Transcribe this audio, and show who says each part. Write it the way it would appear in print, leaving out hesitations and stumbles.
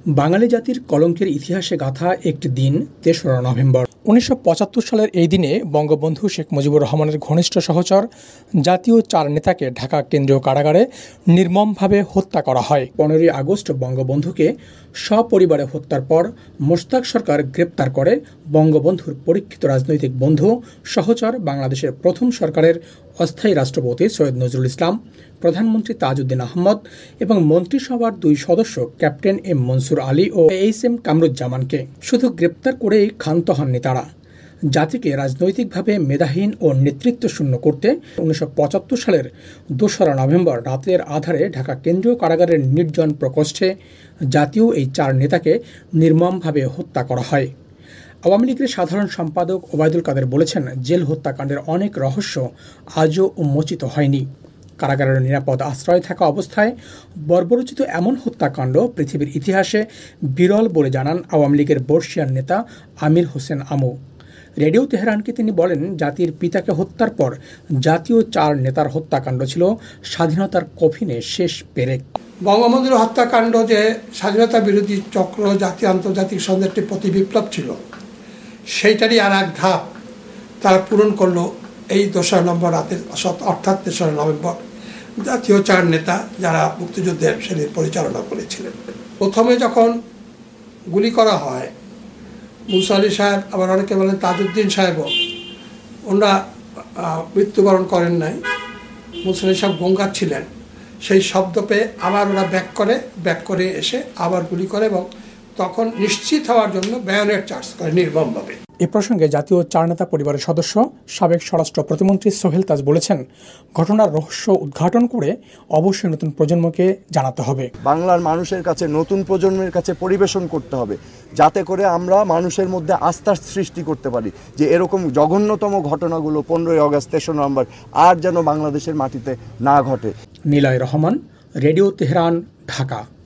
Speaker 1: বাঙালি জাতির কলঙ্কের ইতিহাসে গাথা একটি দিন ৩রা নভেম্বর ১৯৭৫ সালের এই দিনে বঙ্গবন্ধু শেখ মুজিবুর রহমানের ঘনিষ্ঠ সহচর জাতীয় ৪ নেতাকে ঢাকা কেন্দ্রীয় কারাগারে নির্মমভাবে হত্যা করা হয়। ১৫ই আগস্ট বঙ্গবন্ধুকে সপরিবারে হত্যার পর মোশতাক সরকার গ্রেপ্তার করে বঙ্গবন্ধুর পরীক্ষিত রাজনৈতিক বন্ধু, সহচর, বাংলাদেশের প্রথম সরকারের অস্থায়ী রাষ্ট্রপতি সৈয়দ নজরুল ইসলাম, প্রধানমন্ত্রী তাজউদ্দিন আহমদ এবং মন্ত্রিসভার ২ সদস্য ক্যাপ্টেন এম মনসুর আলী ও এইচ.এম. কামরুজ্জামানকে। শুধু গ্রেপ্তার করেই ক্ষান্ত হননি তারা, জাতিকে রাজনৈতিকভাবে মেধাহীন ও নেতৃত্বশূন্য করতে ১৯৭৫ সালের ২রা নভেম্বর রাতের আধারে ঢাকা কেন্দ্রীয় কারাগারের নির্জন প্রকোষ্ঠে জাতীয় এই ৪ নেতাকে নির্মমভাবে হত্যা করা হয়। আওয়ামী লীগের সাধারণ সম্পাদক ওবায়দুল কাদের বলেছেন, জেল হত্যাকাণ্ডের অনেক রহস্য আজও উন্মোচিত হয়নি। কারাগারের নিরাপদ আশ্রয়ে থাকা অবস্থায় বর্বরোচিত এমন হত্যাকাণ্ড পৃথিবীর ইতিহাসে বিরল বলে জানান আওয়ামী লীগের বর্ষিয়ান নেতা আমির হোসেন আমু। রেডিও তেহরানকে তিনি বলেন, জাতির পিতাকে হত্যার পর জাতীয় ৪ নেতার হত্যাকাণ্ড ছিল স্বাধীনতার কফিনে শেষ পেরেক।
Speaker 2: বঙ্গবন্ধুর হত্যাকাণ্ড যে স্বাধীনতা বিরোধী চক্র, জাতীয় আন্তর্জাতিক সন্দেহ একটি প্রতি বিপ্লব ছিল, সেইটারই আর এক ধাপ তারা পূরণ করলো এই ২রা নভেম্বর রাতের, অর্থাৎ ৩রা নভেম্বর জাতীয় ৪ নেতা যারা মুক্তিযুদ্ধের সেদিন পরিচালনা করেছিলেন। প্রথমে যখন গুলি করা হয়, মুসা আলী সাহেব, আবার অনেকে বলেন তাজউদ্দিন সাহেবও, ওনারা মৃত্যুবরণ করেন নাই। মুসা আলী সাহেব গঙ্গার ছিলেন, সেই শব্দ পেয়ে আবার ওরা ব্যাক করে এসে আবার গুলি করে এবং তখন নিশ্চিত হওয়ার জন্য বায়োনেট চার্জ করে নির্মমভাবে।
Speaker 1: এ প্রসঙ্গে জাতীয় ৪ নেতা পরিবারের সদস্য সাবেক স্বরাষ্ট্র প্রতিমন্ত্রী সোহেল তাজ বলেছেন, ঘটনার রহস্য উদ্ঘাটন করে অবশ্যই নতুন প্রজন্মকে জানাতে হবে।
Speaker 3: বাংলার মানুষের কাছে, নতুন প্রজন্মের কাছে পরিবেশন করতে হবে, যাতে করে আমরা মানুষের মধ্যে আস্থার সৃষ্টি করতে পারি যে এরকম জঘন্যতম ঘটনাগুলো ১৫ই আগস্ট, ৩রা নভেম্বর আর যেন বাংলাদেশের মাটিতে না ঘটে।
Speaker 1: Niloy Rahman, radio Tehran, Dhaka.